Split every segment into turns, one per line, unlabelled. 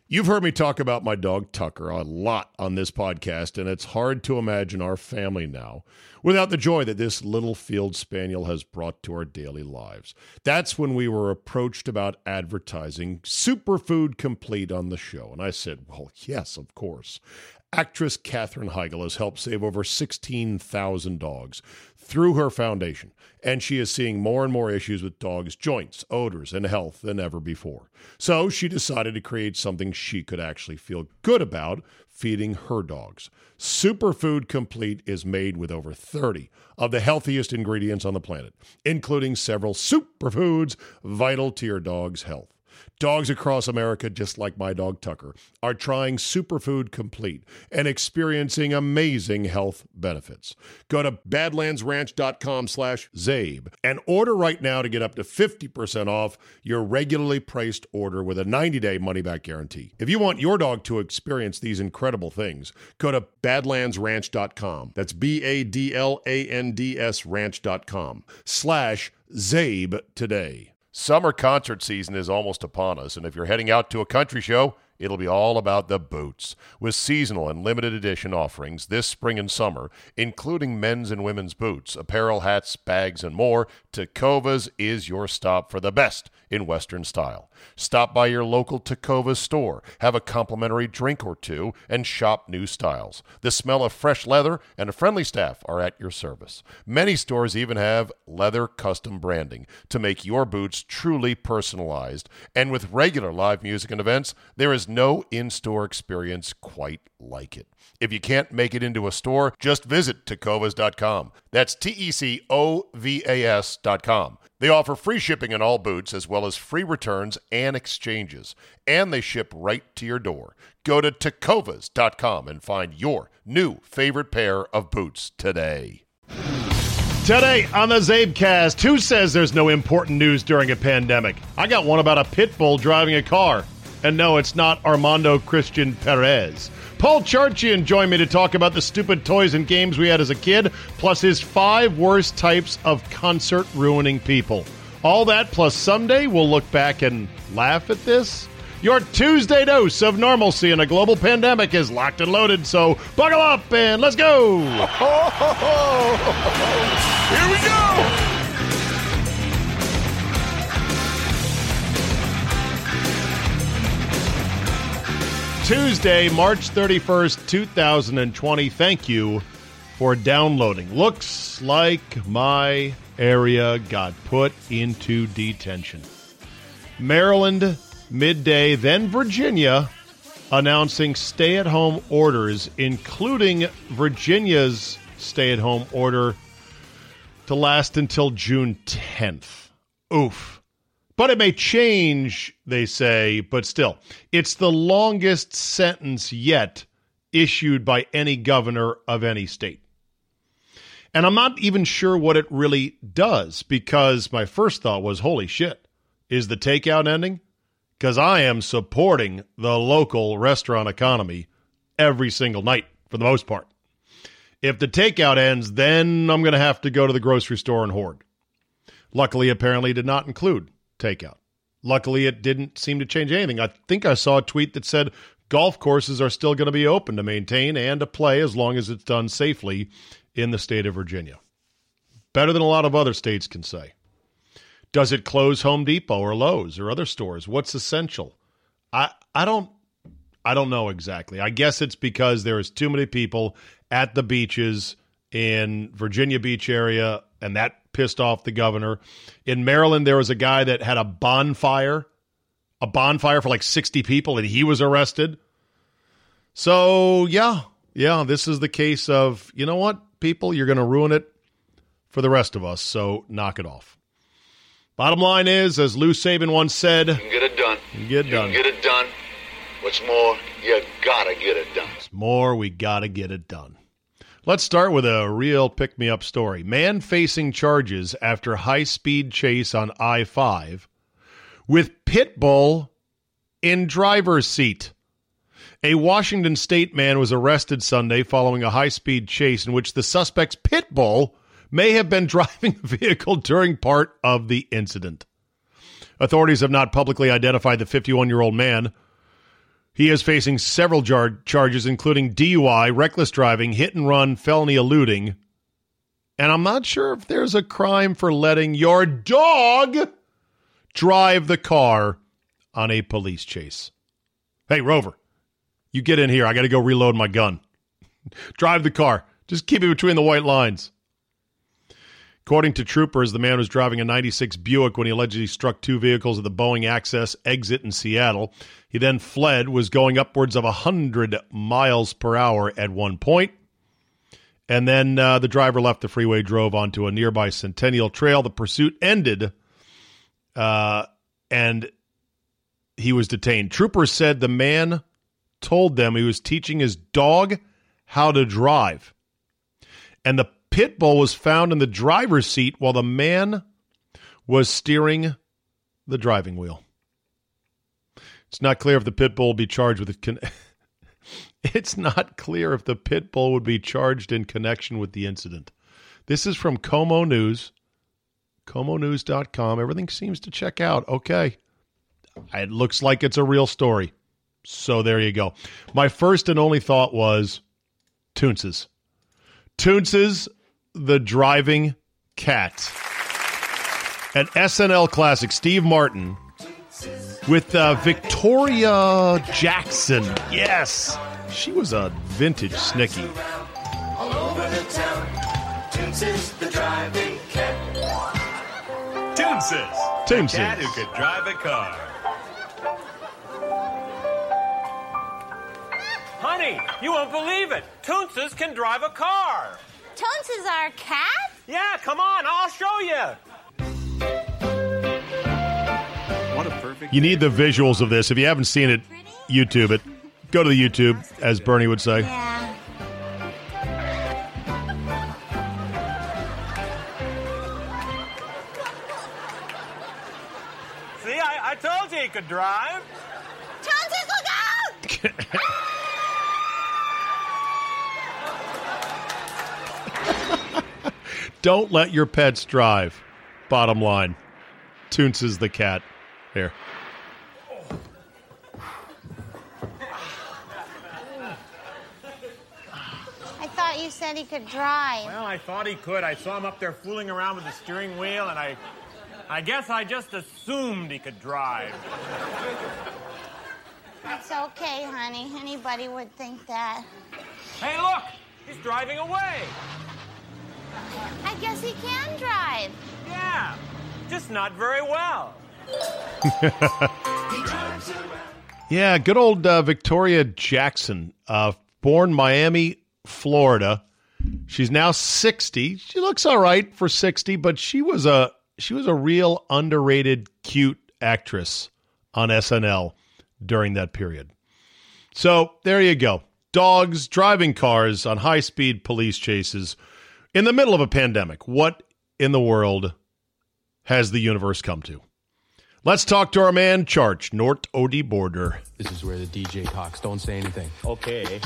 You've heard me talk about my dog Tucker a lot on this podcast, and it's hard to imagine our family now without the joy that this little field spaniel has brought to our daily lives. That's when we were approached about advertising Superfood Complete on the show, and I said, well, yes, of course. Actress Katherine Heigl has helped save over 16,000 dogs through her foundation, and she is seeing more and more issues with dogs' joints, odors, and health than ever before. So she decided to create something she could actually feel good about feeding her dogs. Superfood Complete is made with over 30 of the healthiest ingredients on the planet, including several superfoods vital to your dog's health. Dogs across America, just like my dog Tucker, are trying Superfood Complete and experiencing amazing health benefits. Go to badlandsranch.com/Zabe and order right now to get up to 50% off your regularly priced order with a 90-day money-back guarantee. If you want your dog to experience these incredible things, go to badlandsranch.com. That's BADLANDS ranch.com/Zabe today. Summer concert season is almost upon us, and if you're heading out to a country show, it'll be all about the boots. With seasonal and limited edition offerings this spring and summer, including men's and women's boots, apparel, hats, bags, and more, Tecovas is your stop for the best in Western style. Stop by your local Tecovas store, have a complimentary drink or two, and shop new styles. The smell of fresh leather and a friendly staff are at your service. Many stores even have leather custom branding to make your boots truly personalized. And with regular live music and events, there is no in-store experience quite like it. If you can't make it into a store, just visit Tecovas.com. That's TECOVAS.com. They offer free shipping on all boots as well as free returns and exchanges. And they ship right to your door. Go to Tecovas.com and find your new favorite pair of boots today. Today on the Zabecast, who says there's no important news during a pandemic? I got one about a pit bull driving a car. And no, it's not Armando Christian Perez. Paul Charchian joined me to talk about the stupid toys and games we had as a kid, plus his 5 worst types of concert-ruining people. All that, plus someday we'll look back and laugh at this. Your Tuesday dose of normalcy in a global pandemic is locked and loaded, so buckle up and let's go! Here we go! Tuesday, March 31st, 2020. Thank you for downloading. Looks like my area got put into detention. Maryland, midday, then Virginia, announcing stay-at-home orders, including Virginia's stay-at-home order to last until June 10th. Oof. But it may change, they say, but still, it's the longest sentence yet issued by any governor of any state. And I'm not even sure what it really does, because my first thought was, holy shit, is the takeout ending? Because I am supporting the local restaurant economy every single night, for the most part. If the takeout ends, then I'm going to have to go to the grocery store and hoard. Luckily, apparently, it did not include takeout. Luckily, it didn't seem to change anything. I think I saw a tweet that said golf courses are still going to be open to maintain and to play as long as it's done safely in the state of Virginia. Better than a lot of other states can say. Does it close Home Depot or Lowe's or other stores? What's essential? I don't know exactly. I guess it's because there is too many people at the beaches in Virginia Beach area, and that pissed off the governor. In Maryland, there was a guy that had a bonfire for like 60 people, and he was arrested. So, yeah, this is the case of, you know what, people, you're going to ruin it for the rest of us, so knock it off. Bottom line is, as Lou Saban once said,
you can get it done.
You can
get it done. What's more, you gotta get it done.
What's more, we gotta get it done. Let's start with a real pick-me-up story. Man facing charges after high-speed chase on I-5 with pit bull in driver's seat. A Washington State man was arrested Sunday following a high-speed chase in which the suspect's pit bull may have been driving the vehicle during part of the incident. Authorities have not publicly identified the 51-year-old man. He is facing several charges, including DUI, reckless driving, hit and run, felony eluding. And I'm not sure if there's a crime for letting your dog drive the car on a police chase. Hey, Rover, you get in here. I got to go reload my gun. Drive the car. Just keep it between the white lines. According to troopers, the man was driving a 96 Buick when he allegedly struck two vehicles at the Boeing Access exit in Seattle. He then fled, was going upwards of 100 miles per hour at one point. And then the driver left the freeway, drove onto a nearby Centennial Trail. The pursuit ended, and he was detained. Troopers said the man told them he was teaching his dog how to drive. And the pit bull was found in the driver's seat while the man was steering the driving wheel. It's not clear if the pit bull will be charged with It's not clear if the pit bull would be charged in connection with the incident. This is from Como News, comonews.com. Everything seems to check out. Okay. It looks like it's a real story. So there you go. My first and only thought was Toonces. Toonces, the driving cat. An SNL classic, Steve Martin, with Victoria Jackson. Yes. She was a vintage Snicky. All over the town, Toonces, the driving cat.
Toonces, the cat who could drive a car.
Honey, you won't believe it. Toonces can drive a car.
Toonces are a cat?
Yeah, come on, I'll show you.
What a perfect.
You need the visuals of this. If you haven't seen it, YouTube it. Go to the YouTube, as Bernie would say.
Yeah.
See, I told you he could drive.
Toonces, look out!
Don't let your pets drive. Bottom line. Toonces the cat. Here.
I thought you said he could drive.
Well, I thought he could. I saw him up there fooling around with the steering wheel, and I guess I just assumed he could drive.
It's okay, honey. Anybody would think that.
Hey, look! He's driving away.
I guess he can drive.
Yeah, just not very well.
Yeah, good old Victoria Jackson, born Miami, Florida. She's now 60. She looks all right for 60, but she was a real underrated, cute actress on SNL during that period. So there you go. Dogs driving cars on high-speed police chases in the middle of a pandemic. What in the world has the universe come to? Let's talk to our man, Charch, North OD Border.
This is where the DJ talks. Don't say anything.
Okay.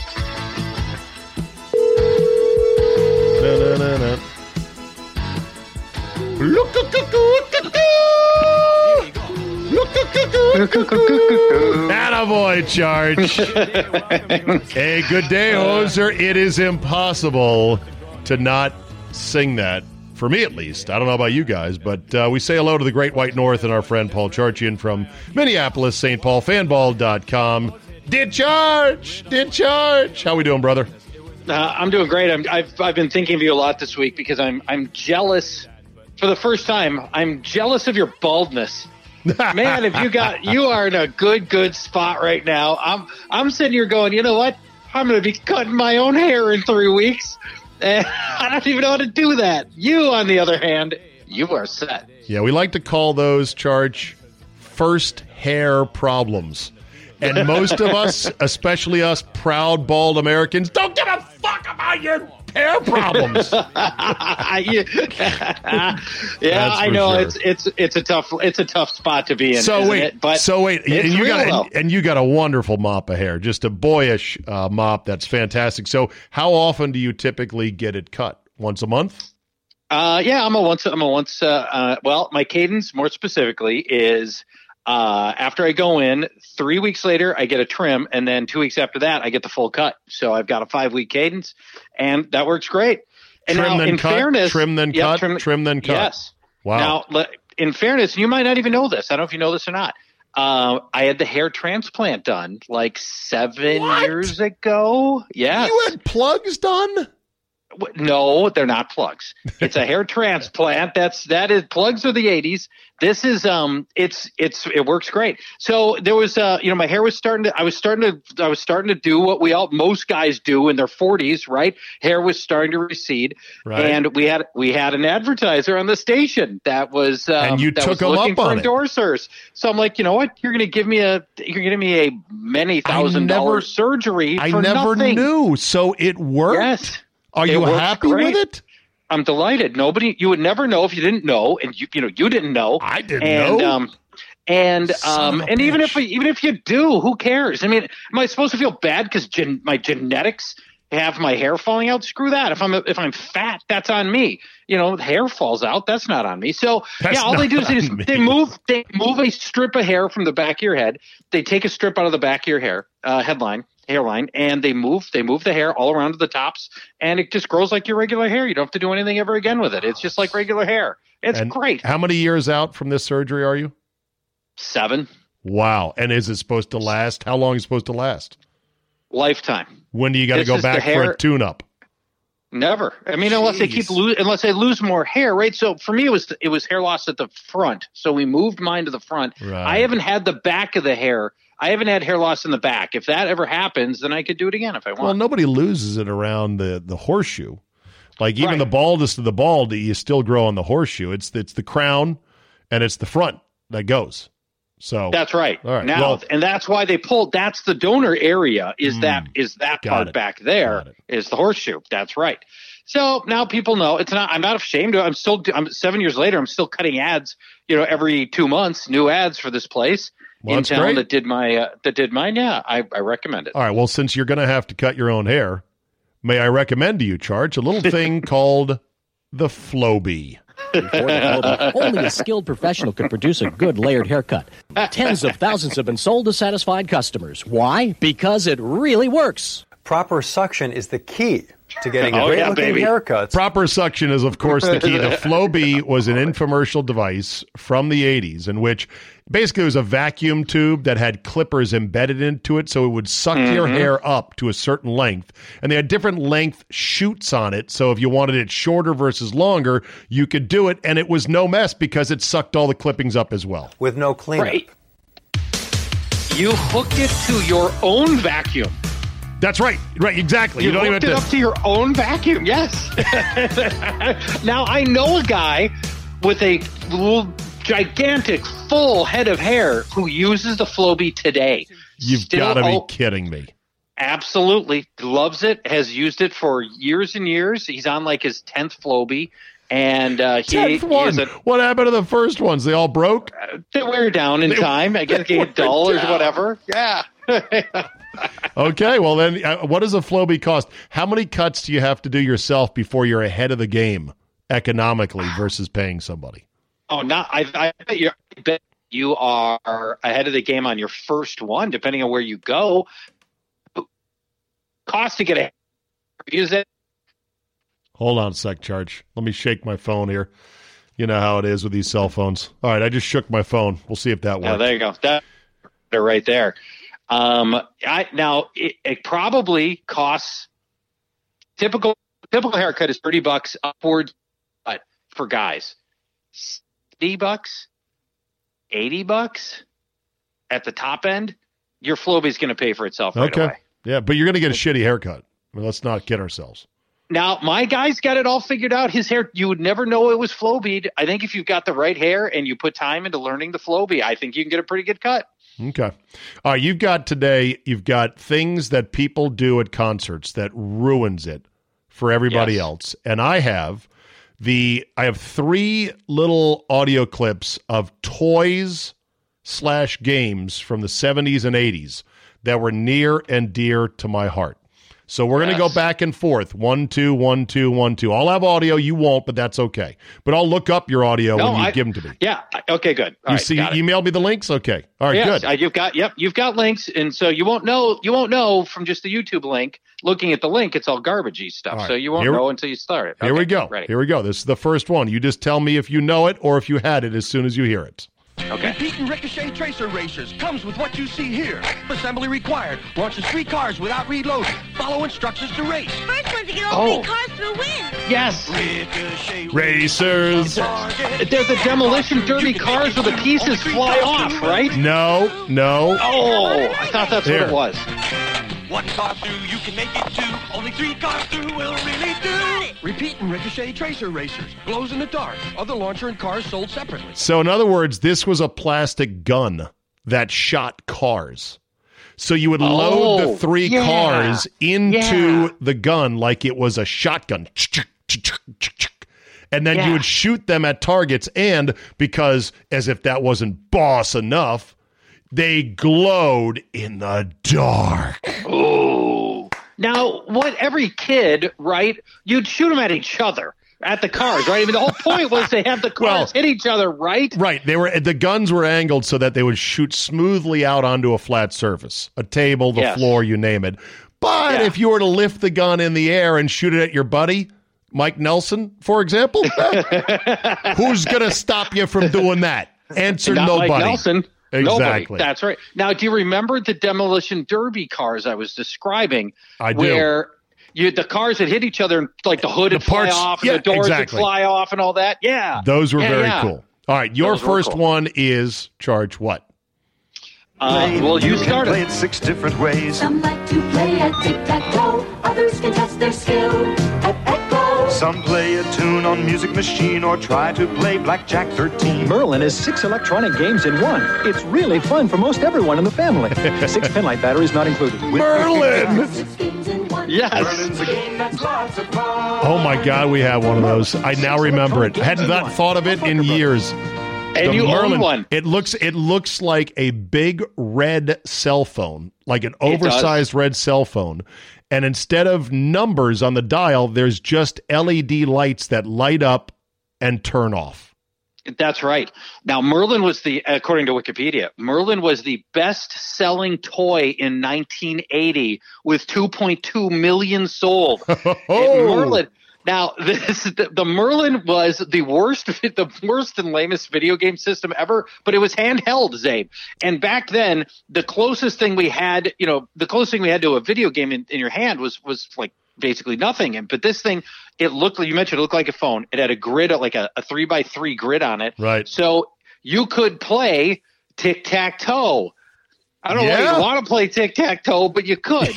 Attaboy, Charch. Hey, good day, hoser. It is impossible to not sing that. For me, at least. I don't know about you guys, but we say hello to the Great White North and our friend Paul Charchian from Minneapolis, St. Paul, fanball.com. Did Charch. How we doing, brother?
I'm doing great. I've been thinking of you a lot this week because I'm jealous. For the first time, I'm jealous of your baldness. Man, you are in a good spot right now. I'm sitting here going, you know what? I'm going to be cutting my own hair in 3 weeks. And I don't even know how to do that. You, on the other hand, you are set.
Yeah, we like to call those, Charch, first hair problems. And most of us, especially us proud bald Americans, don't give a fuck about your hair problems.
Yeah, I know. Sure. It's a tough spot to be in. So wait,
and you got a wonderful mop of hair, just a boyish mop that's fantastic. So how often do you typically get it cut? Once a month?
Yeah, I'm a once. Well, my cadence more specifically is After I go in, 3 weeks later, I get a trim, and then 2 weeks after that, I get the full cut. So I've got a 5-week cadence, and that works great. And
trim
now,
then
in
cut,
fairness,
trim then cut, trim then cut.
Yes.
Wow.
Now, in fairness, you might not even know this. I don't know if you know this or not. I had the hair transplant done like 7 years ago. Yes.
You had plugs done?
No, they're not plugs. It's a hair transplant. That is plugs are the 80s. This is it works great. So there was my hair was I was starting to do what most guys do in their 40s, right? Hair was starting to recede. Right. And we had an advertiser on the station that was
and you took him
looking
up on
for endorsers. So I'm like, you know what? You're going to give me a many $1,000 surgery for nothing.
I never knew. So it worked.
Yes.
Are you happy with it?
I'm delighted. You would never know if you didn't know, and you didn't know.
I didn't know.
And even if you do, who cares? I mean, am I supposed to feel bad because my genetics have my hair falling out? Screw that. If I'm fat, that's on me. The hair falls out. That's not on me. So all they do is they move a strip of hair from the back of your head. They take a strip out of the back of your hairline, and they move the hair all around to the tops, and it just grows like your regular hair. You don't have to do anything ever again with it. It's just like regular hair. It's great.
How many years out from this surgery are you?
7.
Wow. And is it supposed to last? How long is it supposed to last?
Lifetime.
When do you got to go back for a tune-up?
Never. I mean, unless I lose more hair, right? So for me, it was hair loss at the front. So we moved mine to the front. Right. I haven't had the back of the hair. I haven't had hair loss in the back. If that ever happens, then I could do it again if I want.
Well, nobody loses it around the horseshoe. Like even the baldest of the bald, you still grow on the horseshoe. It's the crown and it's the front that goes. So
that's right.
All right.
Now, and that's why they pulled. That's the donor area. Is that part back there? Is the horseshoe? That's right. So now people know it's not. I'm not ashamed of it. I'm 7 years later. I'm still cutting ads. Every 2 months, new ads for this place.
Well,
in town
great.
that did mine. Yeah, I recommend it.
All right. Well, since you're going to have to cut your own hair, may I recommend to you, Charge, a little thing called the Flowbee.
Before the Flowbee, only a skilled professional could produce a good layered haircut. Tens of thousands have been sold to satisfied customers. Why? Because it really works.
Proper suction is the key to getting a great-looking haircut.
Proper suction is, of course, the key. The Flowbee was an infomercial device from the 80s in which basically it was a vacuum tube that had clippers embedded into it, so it would suck your hair up to a certain length. And they had different length chutes on it, so if you wanted it shorter versus longer, you could do it, and it was no mess because it sucked all the clippings up as well.
With no cleanup.
Right. You hooked it to your own vacuum.
That's right. Right, exactly.
You don't even have to hook it up to your own vacuum. Yes. Now, I know a guy with a little gigantic full head of hair who uses the Flowbee today.
You've got to be kidding me.
Absolutely. Loves it. Has used it for years and years. He's on like his 10th Flowbee. And
what happened to the first ones? They all broke?
They wear down in time. I guess they get dull or whatever. Yeah.
Okay, well then, what does a Flowbee cost? How many cuts do you have to do yourself before you're ahead of the game economically versus paying somebody?
Oh, I bet you are ahead of the game on your first one, depending on where you go. Cost to get a use it.
Hold on a sec, Charge. Let me shake my phone here. You know how it is with these cell phones. All right, I just shook my phone. We'll see if that works.
Oh, there you go. They're right there. It probably costs typical haircut is $30 upwards, but for guys, $60, $80 at the top end. Your Flowbee is going to pay for itself right away.
Yeah, but you're going to get a shitty haircut. I mean, let's not kid ourselves.
Now, my guy's got it all figured out. His hair, you would never know it was Flowbee. I think if you've got the right hair and you put time into learning the Flowbee, I think you can get a pretty good cut.
Okay. All right, you've got things that people do at concerts that ruins it for everybody else. And I have 3 little audio clips of toys/games from the 70s and 80s that were near and dear to my heart. So we're going to go back and forth. 1, 2, 1, 2, 1, 2. I'll have audio. You won't, but that's okay. But I'll look up your audio when you give them to me.
Yeah. Okay, good. All right,
you emailed me the links? Okay. All right,
yes,
good.
You've got links, and so you won't know from just the YouTube link. Looking at the link, it's all garbagey stuff. Right. So you won't know until you start it. Okay,
here we go.
Ready.
Here we go. This is the first one. You just tell me if you know it or if you had it as soon as you hear it.
Okay.
Repeat and Ricochet Tracer Racers comes with what you see here. Assembly required. Launches 3 cars without reloading. Follow instructions to race.
First one to get all 3 cars through win.
Yes.
Ricochet
Racers.
There's a demolition derby cars where the pieces fly off, right?
No.
Oh, I thought that's what it was.
1 car through, you can make it 2. Only 3 cars through will really do. Repeat and Ricochet Tracer Racers. Glows in the dark. Other launcher and cars sold separately.
So in other words, this was a plastic gun that shot cars. So you would load the 3 cars into the gun like it was a shotgun. And then you would shoot them at targets. And because, as if that wasn't boss enough, they glowed in the dark.
Oh. Now, what every kid, right, you'd shoot them at each other, at the cars, right? I mean, the whole point was to have the cars hit each other, right?
Right. The guns were angled so that they would shoot smoothly out onto a flat surface, a table, the floor, you name it. But if you were to lift the gun in the air and shoot it at your buddy, Mike Nelson, for example, who's going to stop you from doing that? Answer nobody.
Mike Nelson.
Exactly.
Nobody. That's right. Now, do you remember the demolition derby cars I was describing?
I do.
Where the cars would hit each other and like the hood would fly off and the doors would fly off and all that. Yeah.
Those were very cool. All right. Your first one is charge what?
Well, you started.
Play it 6 different ways.
Some like to play at tic-tac-toe. Others can test their skill at Echo.
Some play a tune on Music Machine or try to play Blackjack 13.
Merlin is 6 electronic games in one. It's really fun for most everyone in the family. 6 penlight batteries not included.
Merlin!
Yes.
Merlin's a game that's lots of fun.
Oh my God, we have one of those. I now remember it. Had not thought of it in years.
And you own one.
It looks like a big red cell phone, like an oversized red cell phone. And instead of numbers on the dial, there's just LED lights that light up and turn off.
That's right. Now, Merlin was according to Wikipedia, Merlin was the best-selling toy in 1980 with 2.2 million sold. Merlin. Now, the Merlin was the worst and lamest video game system ever, but it was handheld, Zabe. And back then, the closest thing we had to a video game in your hand was like basically nothing. But this thing, it looked like, you mentioned, it looked like a phone. It had a grid, like a 3x3 grid on it.
Right.
So you could play tic-tac-toe. I don't know why you want to play tic-tac-toe, but you could.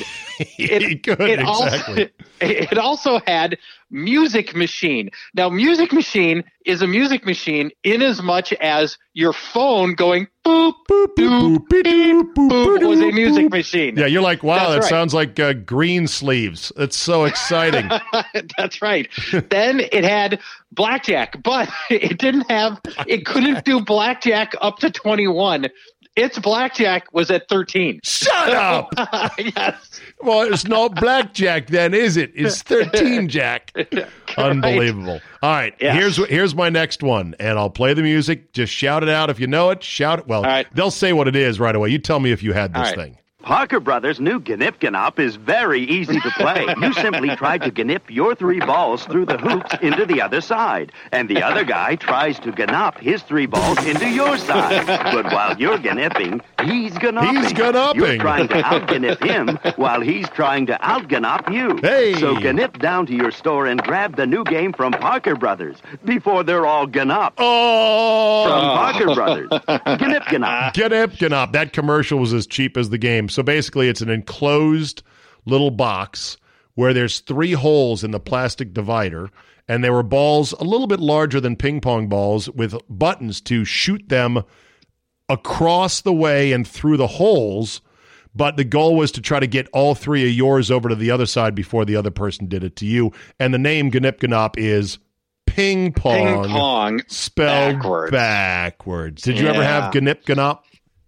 It also had Music Machine. Now, Music Machine is a music machine in as much as your phone going boop, boop, boop, boop, boop was a music machine.
Yeah, you're like, wow, that sounds like green sleeves. It's so exciting.
That's right. Then it had blackjack, but it couldn't do blackjack up to 21. Its blackjack was at 13.
Shut up!
Yes.
Well, it's not blackjack then, is it? It's 13 jack. Unbelievable. All right, here's my next one, and I'll play the music. Just shout it out if you know it. Shout it. Well, they'll say what it is right away. You tell me if you had this thing.
Parker Brothers' new Gnip Gnop is very easy to play. You simply try to gnip your 3 balls through the hoops into the other side, and the other guy tries to gnop his 3 balls into your side. But while you're gnipping, he's gnopping.
He's gnopping.
You're trying to out-gnip him while he's trying to out-gnop you.
Hey!
So gnip down to your store and grab the new game from Parker Brothers before they're all gnopped.
Oh!
From Parker Brothers. Gnip Gnop.
Gnip Gnop. That commercial was as cheap as the game. So basically, it's an enclosed little box where there's 3 holes in the plastic divider, and there were balls a little bit larger than ping pong balls with buttons to shoot them across the way and through the holes. But the goal was to try to get all 3 of yours over to the other side before the other person did it to you. And the name Gnip Gnop is ping pong
spelled
backwards. Did you ever have Gnip Gnop?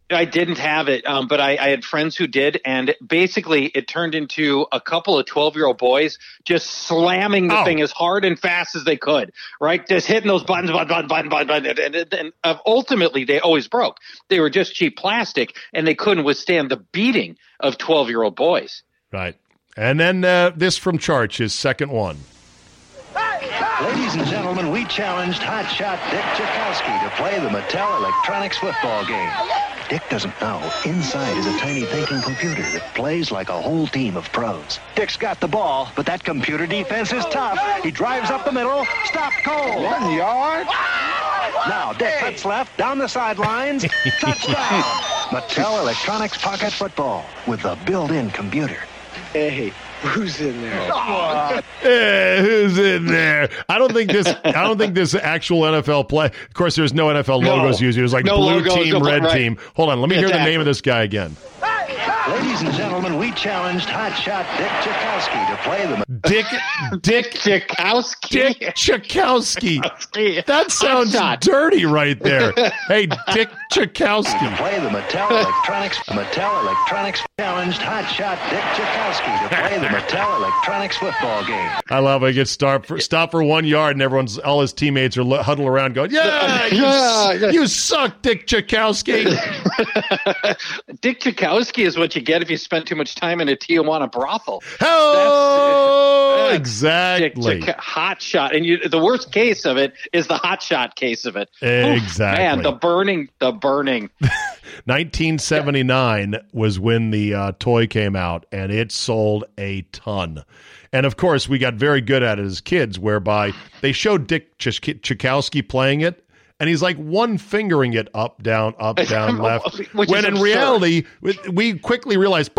I didn't have it, but I had friends who did, and basically it turned into a couple of 12-year-old boys just slamming the thing as hard and fast as they could, right? Just hitting those buttons, and ultimately they always broke. They were just cheap plastic, and they couldn't withstand the beating of 12-year-old boys.
Right. And then this from Charch, his second one.
Ladies and gentlemen, we challenged hotshot Dick Chakowski to play the Mattel Electronics football game. Dick doesn't know, inside is a tiny thinking computer that plays like a whole team of pros. Dick's got the ball, but that computer defense is tough. He drives up the middle, stopped cold. 1 yard. Now Dick cuts left, down the sidelines, touchdown. Mattel Electronics Pocket Football with the built-in computer.
Hey, who's in there?
Who's in there? I don't think this actual NFL play. Of course, there's no NFL logos used. It was like blue team, red team. Hold on, let me hear the name of this guy again.
Ladies and gentlemen, we challenged hotshot Dick Chakowski to play the
Dick
Chakowski.
Dick Chakowski. That sounds dirty right there. Hey, Dick Chakowski.
To play the Mattel Electronics challenged hotshot Dick Chakowski to play the Mattel Electronics football game.
I love it. He gets stop for 1 yard, and all his teammates are huddled around going, you suck, Dick Chakowski.
Dick Chakowski is what you get if you spent too much time in a Tijuana brothel.
Oh, exactly.
Hot shot. And the worst case of it is the hot shot case of it.
Exactly.
Man, the burning.
1979 was when the toy came out, and it sold a ton. And, of course, we got very good at it as kids, whereby they showed Dick Chakowski playing it, and he's like one-fingering it up, down, left. When in reality, we quickly realized,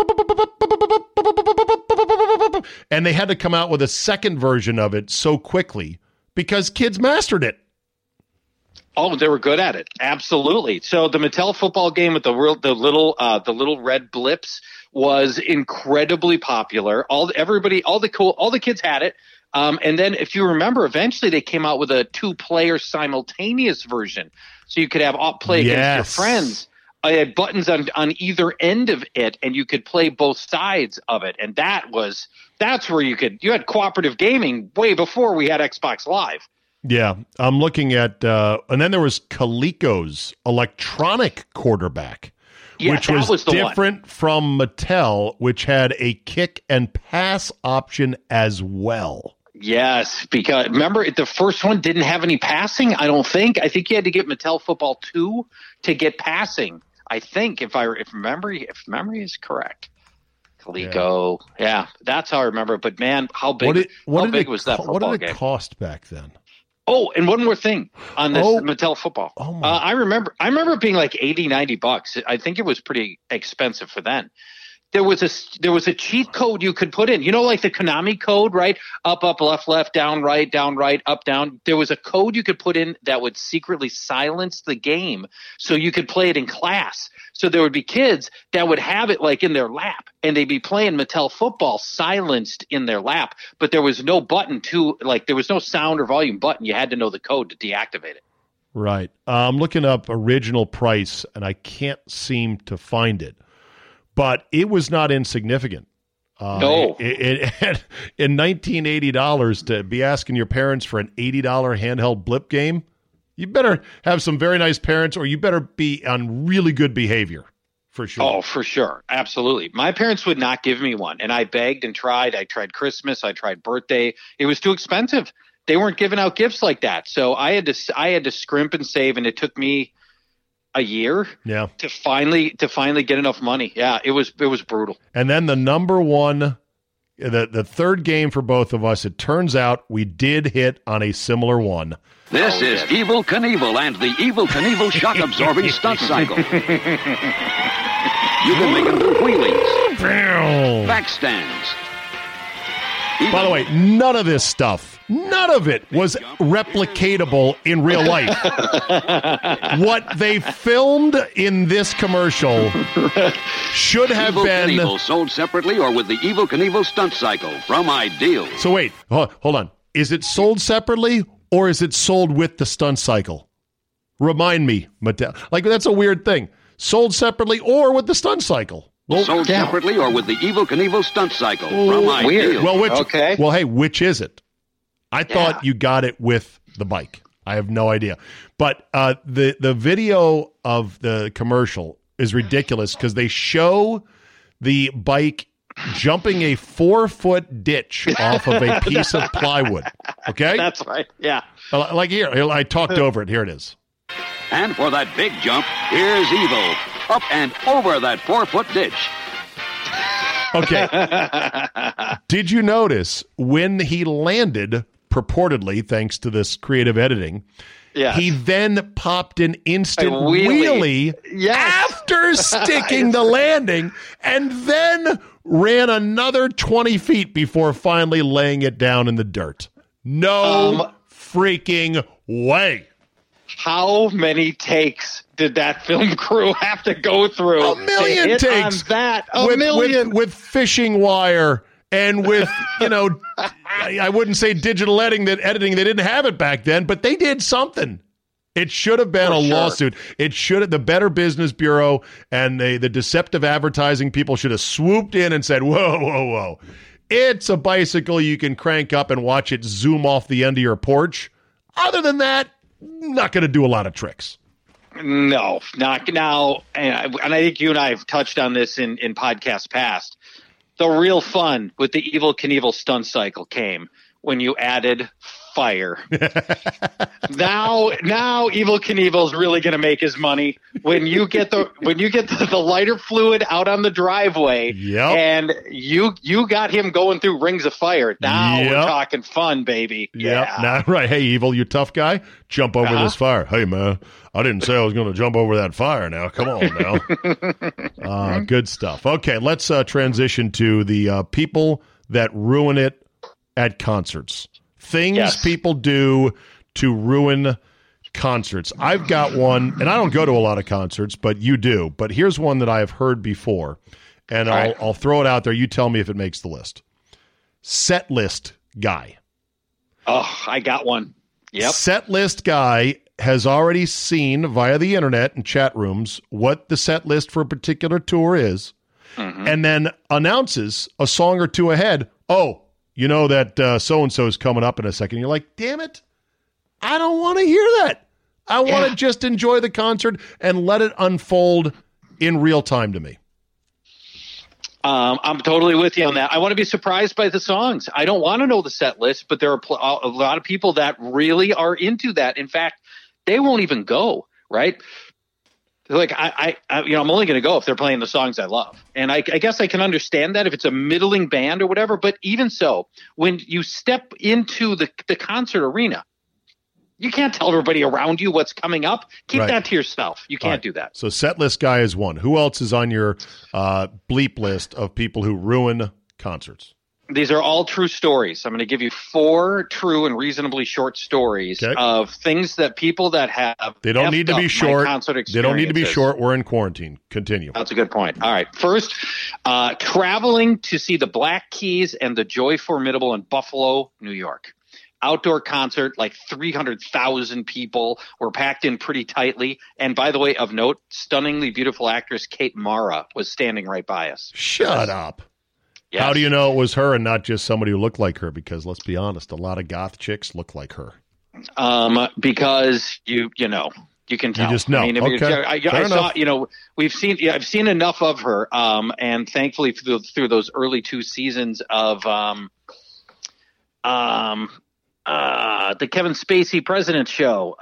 and they had to come out with a second version of it so quickly because kids mastered it.
Oh, they were good at it. Absolutely. So the Mattel football game with the little red blips was incredibly popular. All the kids had it. And then if you remember, eventually they came out with a 2-player simultaneous version. So you could have play against your friends. I had buttons on either end of it, and you could play both sides of it. And that's where you had cooperative gaming way before we had Xbox Live.
Yeah, I'm looking at, and then there was Coleco's electronic quarterback, which was different from Mattel, which had a kick and pass option as well.
Yes, because remember the first one didn't have any passing. I don't think. I think you had to get Mattel Football 2 to get passing. I think if memory is correct. Coleco, yeah, that's how I remember. But man, how big was that football game?
What did it cost back then?
Oh, and one more thing on this Mattel football. I remember it being like $80-$90. I think it was pretty expensive for then. There was a cheat code you could put in. You know, like the Konami code, right? Up, left, down, right, up, down. There was a code you could put in that would secretly silence the game so you could play it in class. So there would be kids that would have it like in their lap, and they'd be playing Mattel football silenced in their lap, but there was no button there was no sound or volume button. You had to know the code to deactivate it.
Right. I'm looking up original price, and I can't seem to find it. But it was not insignificant.
No.
In $1980 to be asking your parents for an $80 handheld blip game, you better have some very nice parents, or you better be on really good behavior, for sure.
Oh, for sure. Absolutely. My parents would not give me one, and I begged and tried. I tried Christmas. I tried birthday. It was too expensive. They weren't giving out gifts like that. So I had to scrimp and save, and it took me a year to finally get enough money. Yeah, it was brutal.
And then the number one, the third game for both of us, it turns out we did hit on a similar one.
This is Evel Knievel and the Evel Knievel shock-absorbing stunt cycle. You can make them do wheelies, backstands.
By the way, none of this stuff, none of it was replicatable in real life. What they filmed in this commercial should have
Evel
been
Knievel sold separately or with the Evel Knievel stunt cycle from Ideal.
So wait, hold on. Is it sold separately or is it sold with the stunt cycle? Remind me, Mattel. Like, that's a weird thing. sold separately or with the stunt cycle.
Well, sold separately or with the Evel Knievel stunt cycle from Ideal.
Well, hey, which is it? I thought you got it with the bike. I have no idea. But the video of the commercial is ridiculous because they show the bike jumping a 4-foot ditch off of a piece of plywood. Okay?
That's right. Yeah.
Like here, I talked over it. Here it is.
And for that big jump, here's Evel. Up and over that 4-foot ditch.
Okay. Did you notice when he landed, purportedly, thanks to this creative editing, he then popped an instant wheelie after sticking the landing and then ran another 20 feet before finally laying it down in the dirt. No freaking way.
How many takes did that film crew have to go through?
A million takes.
A million.
With fishing wire and with, I wouldn't say digital editing. They didn't have it back then, but they did something. It should have been lawsuit. It should have. The Better Business Bureau and the deceptive advertising people should have swooped in and said, whoa, whoa, whoa. It's a bicycle you can crank up and watch it zoom off the end of your porch. Other than that, not going to do a lot of tricks.
No, not now. And I think you and I have touched on this in podcasts past. The real fun with the Evel Knievel stunt cycle came when you added fire. Now Evel Knievel's really going to make his money when you get the lighter fluid out on the driveway, and you got him going through rings of fire. Now we're talking fun, baby.
Nah, right. Hey, Evel, you tough guy, jump over this fire. Hey, man, I didn't say I was going to jump over that fire. Now, come on, now. Good stuff. Okay, let's transition to the people that ruin it at concerts. Things people do to ruin concerts. I've got one, and I don't go to a lot of concerts, but you do. But here's one that I have heard before, and I'll throw it out there. You tell me if it makes the list. Set list guy.
Oh, I got one. Yep.
Set list guy has already seen via the internet and chat rooms what the set list for a particular tour is, and then announces a song or two ahead, you know that so-and-so is coming up in a second. You're like, damn it, I don't want to hear that. I want to just enjoy the concert and let it unfold in real time to me.
I'm totally with you on that. I want to be surprised by the songs. I don't want to know the set list, but there are a lot of people that really are into that. In fact, they won't even go, right? They're like, I'm only going to go if they're playing the songs I love. And I guess I can understand that if it's a middling band or whatever. But even so, when you step into the concert arena, you can't tell everybody around you what's coming up. Keep that to yourself. You can't do that.
So set list guy is one. Who else is on your bleep list of people who ruin concerts?
These are all true stories. I'm going to give you 4 true and reasonably short stories of things that people that have.
They don't need to be short. They don't need to be short. We're in quarantine. Continue.
That's a good point. All right. First, traveling to see the Black Keys and the Joy Formidable in Buffalo, New York. Outdoor concert, like 300,000 people were packed in pretty tightly. And by the way, of note, stunningly beautiful actress Kate Mara was standing right by us.
Shut up.
Yes.
How do you know it was her and not just somebody who looked like her? Because let's be honest, a lot of goth chicks look like her.
Because you know, you can tell.
You just know.
I mean, I saw, I've seen enough of her. And thankfully through those early 2 seasons of, the Kevin Spacey President Show.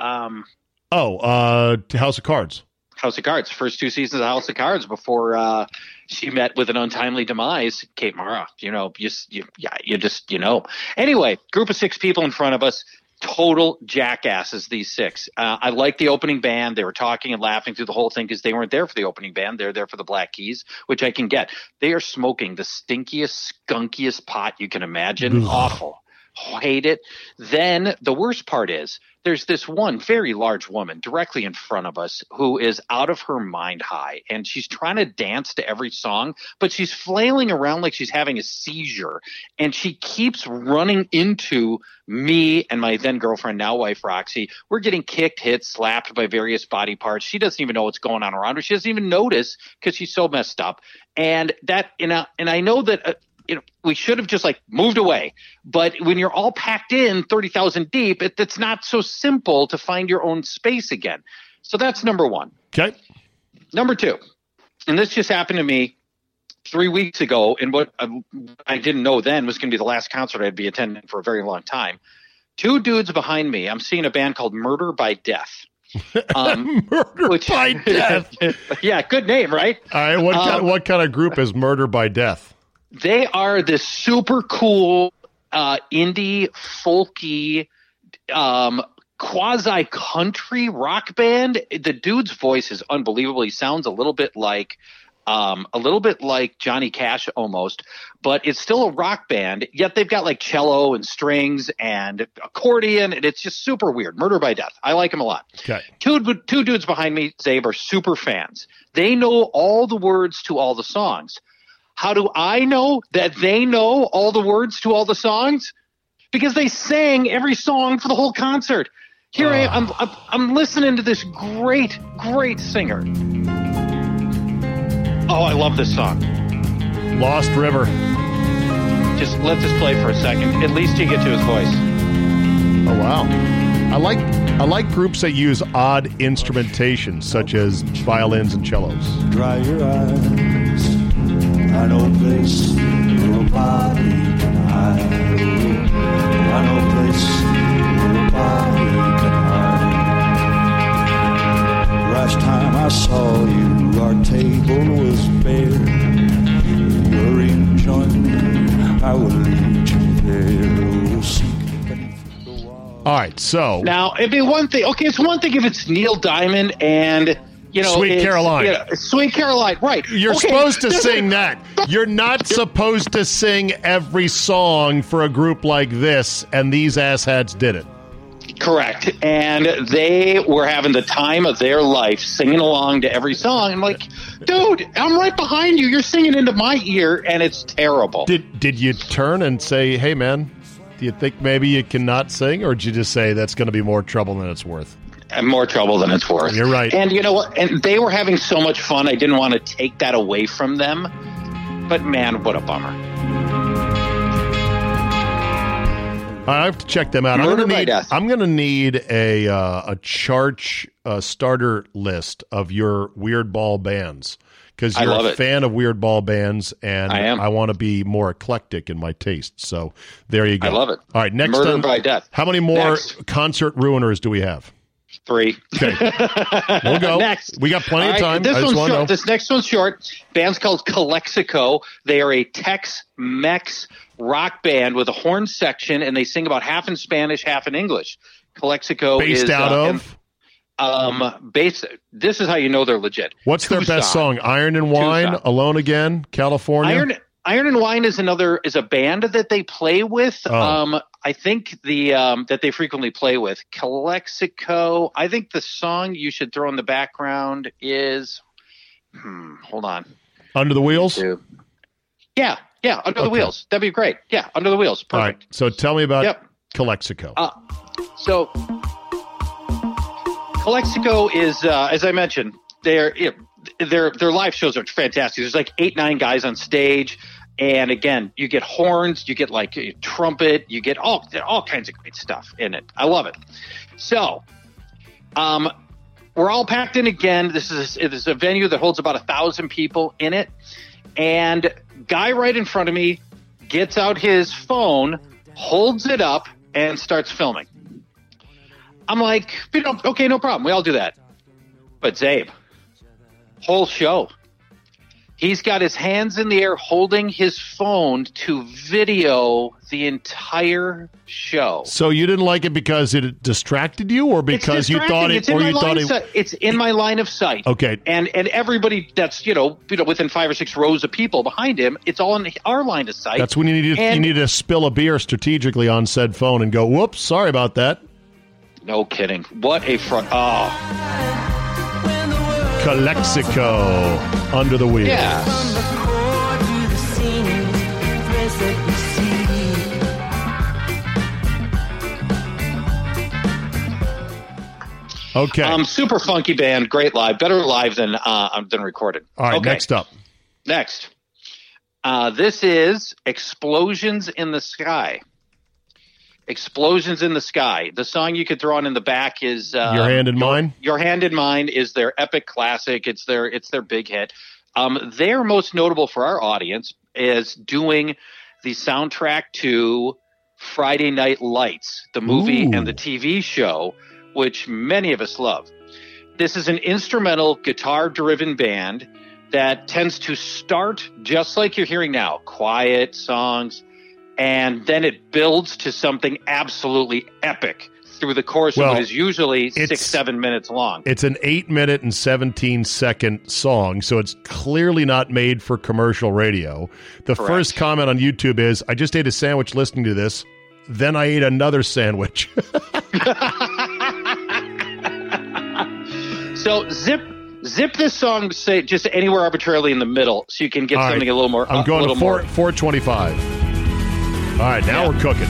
House of Cards.
House of Cards. First 2 seasons of House of Cards before she met with an untimely demise. Kate Mara. You just. Anyway, group of 6 people in front of us. Total jackasses, these 6. I like the opening band. They were talking and laughing through the whole thing because they weren't there for the opening band. They're there for the Black Keys, which I can get. They are smoking the stinkiest, skunkiest pot you can imagine. Awful. hate it. Then the worst part is there's this one very large woman directly in front of us who is out of her mind high, and she's trying to dance to every song, but she's flailing around like she's having a seizure, and she keeps running into me and my then girlfriend, now wife Roxy. We're getting kicked, hit, slapped by various body parts. She doesn't even know what's going on around her. She doesn't even notice because she's so messed up. And that, and I know that we should have just like moved away. But when you're all packed in 30,000 deep, it's not so simple to find your own space again. So that's number one.
Okay.
Number two, and this just happened to me 3 weeks ago, and what I didn't know then was going to be the last concert I'd be attending for a very long time. Two dudes behind me, I'm seeing a band called Murder by Death.
Murder by Death.
Yeah, good name, right?
All right, what kind of group is Murder by Death?
They are this super cool indie, folky, quasi-country rock band. The dude's voice is unbelievable. He sounds a little bit like Johnny Cash almost, but it's still a rock band, yet they've got like cello and strings and accordion, and it's just super weird. Murder by Death. I like them a lot.
Okay.
Two dudes behind me, Zabe, are super fans. They know all the words to all the songs. How do I know that they know all the words to all the songs? Because they sang every song for the whole concert. Here I'm listening to this great, great singer. Oh, I love this song.
Lost River.
Just let this play for a second. At least you get to his voice.
Oh, wow. I like groups that use odd instrumentation, such as violins and cellos.
Dry your eyes. I know a place where a body can hide. I know a place where a body can hide. Last time I saw you, our table was bare. If you're enjoying, I will lead you there. Oh, seek beneath the wall.
All right, so
now it'd be one thing. Okay, it's one thing if it's Neil Diamond and
Sweet Caroline.
Sweet Caroline, right.
You're supposed to sing that. You're not supposed to sing every song for a group like this, and these asshats did it.
Correct. And they were having the time of their life singing along to every song. I'm like, dude, I'm right behind you. You're singing into my ear, and it's terrible.
Did you turn and say, hey, man, do you think maybe you cannot sing? Or did you just say that's going to be more trouble than it's worth?
And more trouble than it's worth.
You're right.
And you know what? And they were having so much fun. I didn't want to take that away from them. But man, what a bummer.
I have to check them out. I'm going to need a chart starter list of your Weird Ball bands, because you're a fan of Weird Ball bands, and I want to be more eclectic in my taste. So there you go.
I love it.
All right, next
Murder by Death.
How many more concert ruiners do we have?
3.
Okay. We'll go.
Next.
We got plenty of time.
This one's short. This next one's short. Band's called Calexico. They are a Tex-Mex rock band with a horn section, and they sing about half in Spanish, half in English. Calexico
based
is
out of?
This is how you know they're legit.
What's their best song? Iron and Wine,
Tucson.
Alone Again, California?
Iron and Wine is a band that they play with. I think that they frequently play with. Calexico, I think the song you should throw in the background is hold on.
Under the Wheels?
Yeah, Under the Wheels. That'd be great. Yeah, Under the Wheels. Perfect.
All right, so tell me about Calexico.
So Calexico is, as I mentioned, their live shows are fantastic. There's like 8-9 guys on stage. And again, you get horns, you get like a trumpet, you get all kinds of great stuff in it. I love it. So, we're all packed in again. This is a venue that holds about 1,000 people in it. And guy right in front of me gets out his phone, holds it up, and starts filming. I'm like, okay, no problem. We all do that. But Zabe, whole show, He's got his hands in the air holding his phone to video the entire show.
So you didn't like it because it distracted you, or because you thought it, or you thought it?
It's in my line of sight.
Okay.
And everybody that's within 5 or 6 rows of people behind him, it's all in our line of sight.
That's when you need to spill a beer strategically on said phone and go, whoops, sorry about that.
No kidding. What a front. Oh.
Calexico under the wheels.
Yeah.
Okay.
Super funky band, great live, better live than recorded.
All right,
okay.
Next up.
Next. This is Explosions in the Sky. Explosions in the Sky. The song you could throw on in the back is
Your Hand in Mine.
Your Hand in Mine is their epic classic. It's their big hit. They're most notable for our audience as doing the soundtrack to Friday Night Lights, the movie and the TV show, which many of us love. This is an instrumental guitar-driven band that tends to start just like you're hearing now, quiet songs, and then it builds to something absolutely epic through the course of what is usually 6-7 minutes long.
It's an 8-minute and 17-second song, so it's clearly not made for commercial radio. The
Correct.
first comment on YouTube is, I just ate a sandwich listening to this, then I ate another sandwich.
So zip this song, say just anywhere arbitrarily in the middle, so you can get something a little more.
I'm going to 425. All right, now we're cooking.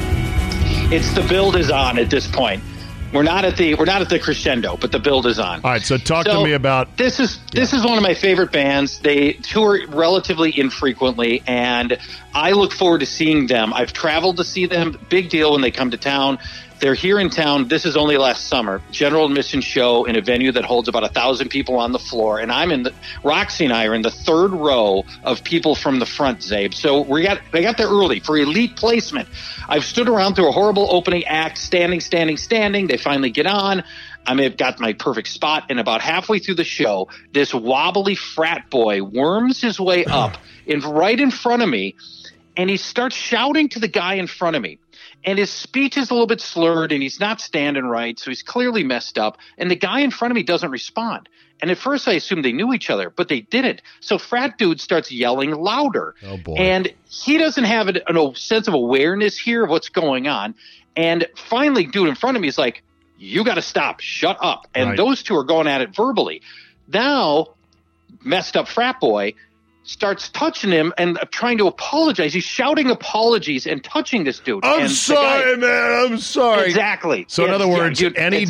It's the build is on at this point. We're not at the crescendo, but the build is on.
All right, so talk to me about
this is one of my favorite bands. They tour relatively infrequently, and I look forward to seeing them. I've traveled to see them. Big deal when they come to town. They're here in town. This is only last summer. General admission show in a venue that holds about 1,000 people on the floor. And Roxy and I are in the third row of people from the front, Zabe. So I got there early for elite placement. I've stood around through a horrible opening act, standing. They finally get on. I've got my perfect spot. And about halfway through the show, this wobbly frat boy worms his way up right in front of me. And he starts shouting to the guy in front of me. And his speech is a little bit slurred, and he's not standing right, so he's clearly messed up. And the guy in front of me doesn't respond. And at first I assumed they knew each other, but they didn't. So frat dude starts yelling louder.
Oh, boy.
And he doesn't have a sense of awareness here of what's going on. And finally, dude in front of me is like, you got to stop. Shut up. And those two are going at it verbally. Now, messed up frat boy starts touching him and trying to apologize. He's shouting apologies and touching this dude.
I'm sorry, man. I'm sorry.
Exactly.
So in other words, any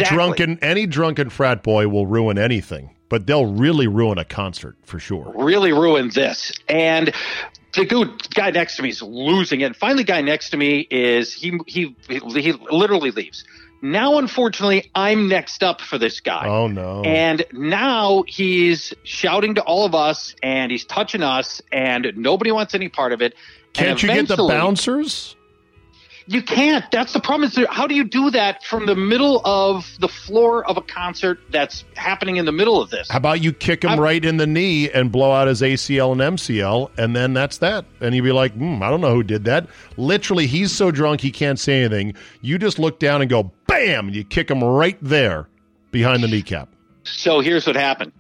drunken frat boy will ruin anything, but they'll really ruin a concert for sure.
Really ruin this. And the guy next to me is losing it. Finally, guy next to me is he literally leaves. Now, unfortunately, I'm next up for this guy.
Oh, no.
And now he's shouting to all of us, and he's touching us, and nobody wants any part of it.
Can't you get the bouncers?
You can't. That's the problem. How do you do that from the middle of the floor of a concert that's happening in the middle of this?
How about you kick him right in the knee and blow out his ACL and MCL, and then that's that. And he'd be like, I don't know who did that. Literally, he's so drunk he can't say anything. You just look down and go, bam, and you kick him right there behind the kneecap.
So here's what happened.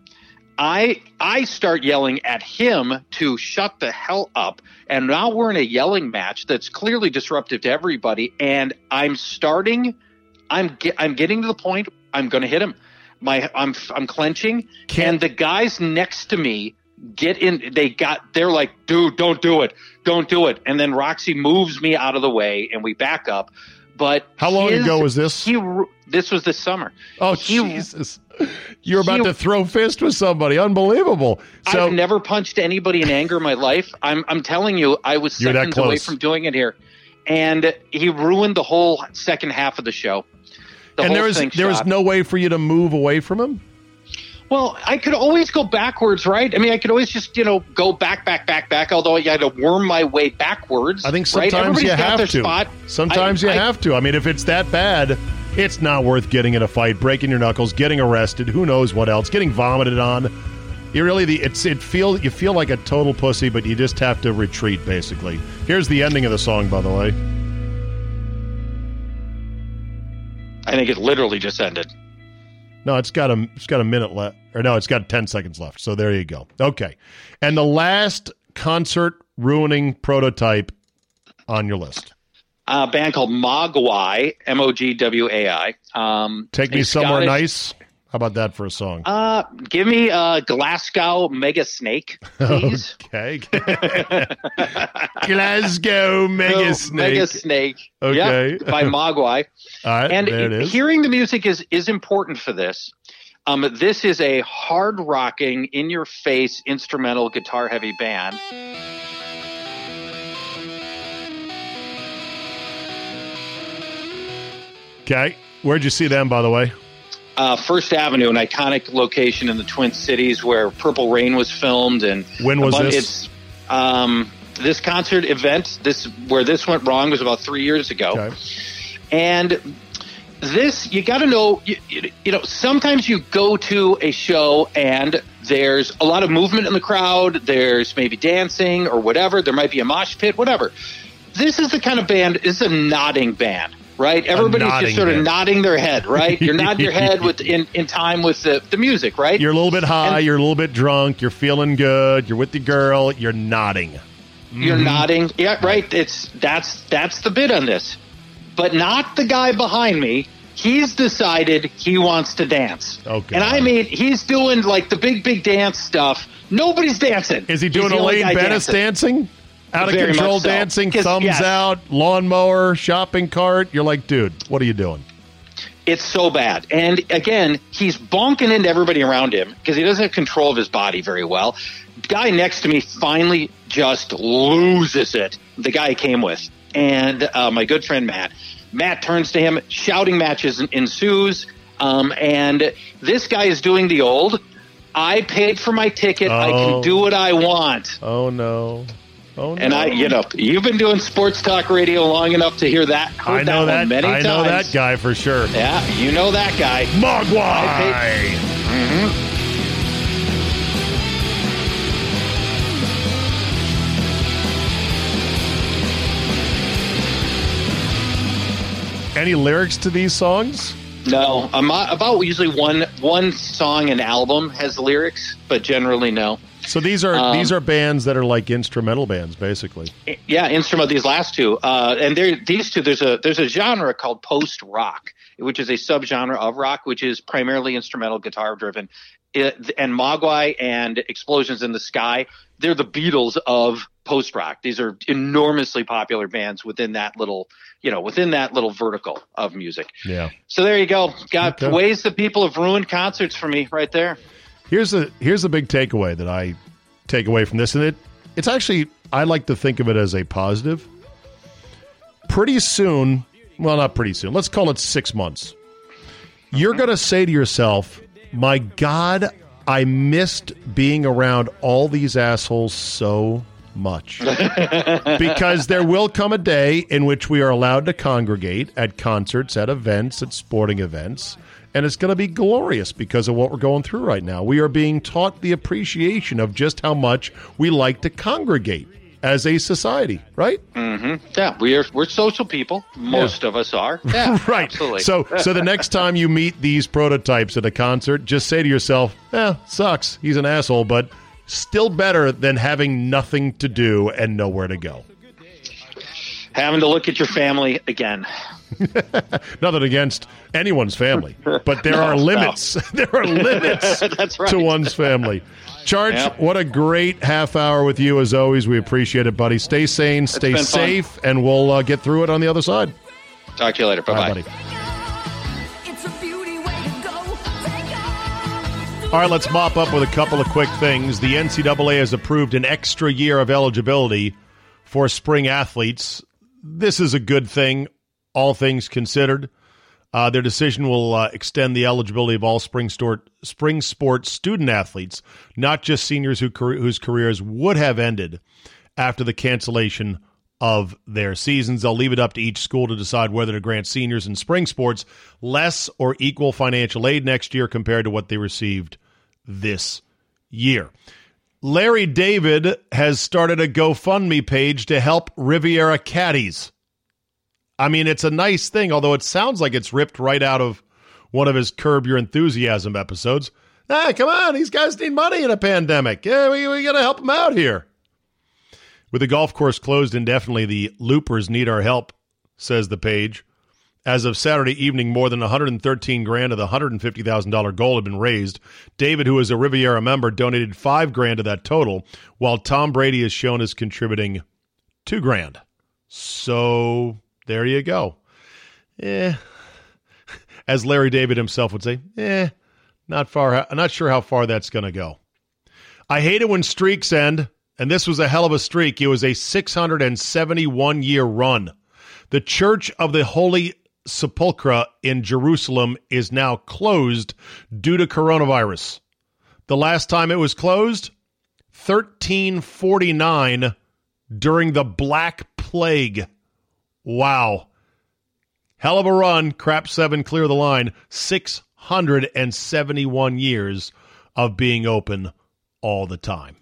I start yelling at him to shut the hell up, and now we're in a yelling match that's clearly disruptive to everybody. And I'm getting to the point I'm going to hit him. I'm clenching, and the guys next to me get in. They're like, dude, don't do it, and then Roxy moves me out of the way, and we back up. But
how long ago was this?
This was this summer.
Oh, Jesus. You're about to throw fist with somebody. Unbelievable. So,
I've never punched anybody in anger in my life. I'm telling you, I was seconds away from doing it here. And he ruined the whole second half of the show.
And there was no way for you to move away from him?
Well, I could always go backwards, right? I mean, I could always just, go back, although I had to worm my way backwards.
I think sometimes you have to. Sometimes you have to. I mean, if it's that bad, it's not worth getting in a fight, breaking your knuckles, getting arrested, who knows what else, getting vomited on. You feel like a total pussy, but you just have to retreat, basically. Here's the ending of the song, by the way.
I think it literally just ended.
No, it's got a minute left. Or no, it's got 10 seconds left. So there you go. Okay. And the last concert-ruining prototype on your list.
A band called Mogwai, Mogwai.
Take Me Somewhere Nice. How about that for a song?
Give me Glasgow Mega Snake, please.
Okay. Glasgow Mega Snake.
Mega Snake.
Okay.
Yep, by Mogwai.
All right,
and
there it is.
Hearing the music is important for this. This is a hard-rocking, in-your-face, instrumental, guitar-heavy band.
Okay. Where'd you see them, by the way?
First Avenue, an iconic location in the Twin Cities where Purple Rain was filmed. And
when was this?
This concert event, where this went wrong, was about 3 years ago.
Okay.
And this, you got to know, you know, sometimes you go to a show and there's a lot of movement in the crowd. There's maybe dancing or whatever. There might be a mosh pit, whatever. This is the kind of band, this is a nodding band. Right, everybody's just sort of nodding their head. Right, you're nodding your head in time with the music. Right,
you're a little bit high, you're a little bit drunk, you're feeling good, you're with the girl, you're nodding.
You're nodding. Yeah, right. That's the bit on this, but not the guy behind me. He's decided he wants to dance.
Okay,
and I mean, he's doing like the big dance stuff. Nobody's dancing.
Is he doing Elaine Bennis dancing? Out of
Very
control
much so.
dancing, thumbs out, lawnmower, shopping cart. You're like, dude, what are you doing?
It's so bad. And again, he's bonking into everybody around him because he doesn't have control of his body very well. Guy next to me finally just loses it. The guy he came with. And my good friend Matt. Matt turns to him, shouting matches ensues. And this guy is doing the old, I paid for my ticket, I can do what I want.
Oh, no. Oh, no.
And you've been doing sports talk radio long enough to hear that.
I know that. I know that guy for sure.
Yeah, you know that guy.
Mogwai. Any lyrics to these songs?
No, about usually one song an album has lyrics, but generally no.
So these are bands that are like instrumental bands, basically.
Yeah, instrumental. These last two, and these two. There's a genre called post rock, which is a subgenre of rock, which is primarily instrumental, guitar driven. And Mogwai and Explosions in the Sky, they're the Beatles of post rock. These are enormously popular bands within that little vertical of music.
Yeah.
So there you go. Got ways that people have ruined concerts for me right there.
Here's the big takeaway that I take away from this, and it's actually, I like to think of it as a positive. Pretty soon, well, not pretty soon, let's call it 6 months, you're going to say to yourself, my God, I missed being around all these assholes so much. Because there will come a day in which we are allowed to congregate at concerts, at events, at sporting events. And it's going to be glorious because of what we're going through right now. We are being taught the appreciation of just how much we like to congregate as a society, right?
Mm-hmm. Yeah, we're social people. Most of us are. Yeah,
right.
Absolutely.
So the next time you meet these prototypes at a concert, just say to yourself, sucks. He's an asshole, but still better than having nothing to do and nowhere to go.
Having to look at your family again.
Nothing against anyone's family, but there are limits. No. There are limits
That's right.
to one's family. Charge, What a great half hour with you as always. We appreciate it, buddy. Stay sane, stay safe, and we'll get through it on the other side.
Talk to you later. Bye-bye.
Buddy. All right, let's mop up with a couple of quick things. The NCAA has approved an extra year of eligibility for spring athletes. This is a good thing, all things considered. Their decision will extend the eligibility of all spring sports student athletes, not just seniors whose careers would have ended after the cancellation of their seasons. They'll leave it up to each school to decide whether to grant seniors in spring sports less or equal financial aid next year compared to what they received this year. Larry David has started a GoFundMe page to help Riviera caddies. I mean, it's a nice thing, although it sounds like it's ripped right out of one of his Curb Your Enthusiasm episodes. Come on, these guys need money in a pandemic. Yeah, we got to help them out here. With the golf course closed indefinitely, the Loopers need our help, says the page. As of Saturday evening, more than $113,000 of the $150,000 goal had been raised. David, who is a Riviera member, donated $5,000 of that total, while Tom Brady is shown as contributing $2,000. So there you go. As Larry David himself would say, not sure how far that's going to go. I hate it when streaks end, and this was a hell of a streak. It was a 671-year run. The Church of the Holy Sepulchre in Jerusalem is now closed due to coronavirus. The last time it was closed, 1349 during the Black Plague. Wow. Hell of a run. Crap 7 clear the line. 671 years of being open all the time.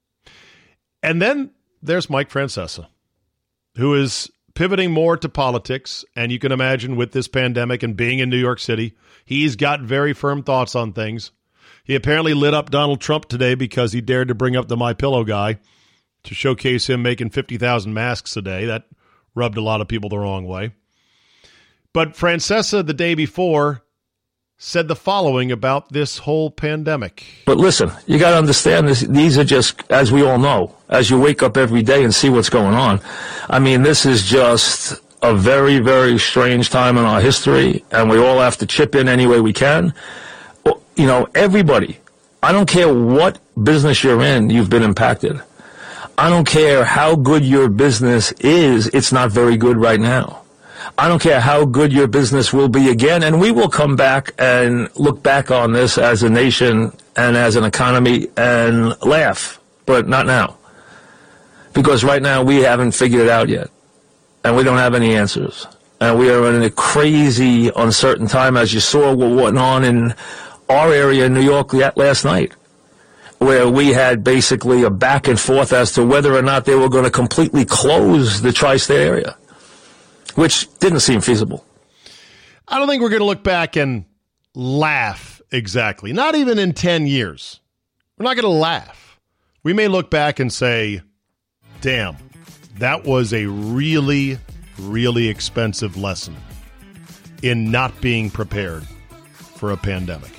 And then there's Mike Francesa, who is pivoting more to politics, and you can imagine with this pandemic and being in New York City, he's got very firm thoughts on things. He apparently lit up Donald Trump today because he dared to bring up the MyPillow guy to showcase him making 50,000 masks a day. That rubbed a lot of people the wrong way. But Francesa, the day before, said the following about this whole pandemic.
But listen, you got to understand this. These are just, as we all know, as you wake up every day and see what's going on. I mean, this is just a very, very strange time in our history, and we all have to chip in any way we can. You know, everybody, I don't care what business you're in, you've been impacted. I don't care how good your business is, it's not very good right now. I don't care how good your business will be again, and we will come back and look back on this as a nation and as an economy and laugh, but not now. Because right now we haven't figured it out yet, and we don't have any answers. And we are in a crazy, uncertain time, as you saw what went on in our area in New York last night, where we had basically a back and forth as to whether or not they were going to completely close the tri-state area, which didn't seem feasible.
I don't think we're going to look back and laugh exactly. Not even in 10 years. We're not going to laugh. We may look back and say, damn, that was a really, really expensive lesson in not being prepared for a pandemic.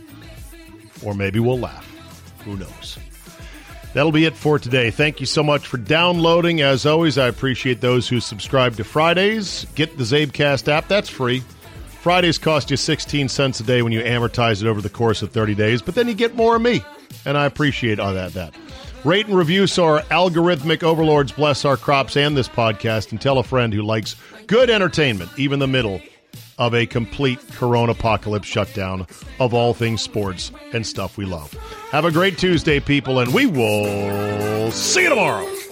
Or maybe we'll laugh. Who knows? That'll be it for today. Thank you so much for downloading. As always, I appreciate those who subscribe to Fridays. Get the Zabecast app. That's free. Fridays cost you 16 cents a day when you amortize it over the course of 30 days, but then you get more of me, and I appreciate all that. Rate and review so our algorithmic overlords bless our crops and this podcast, and tell a friend who likes good entertainment, even in the middle of a complete corona apocalypse shutdown of all things sports and stuff we love. Have a great Tuesday, people, and we will see you tomorrow.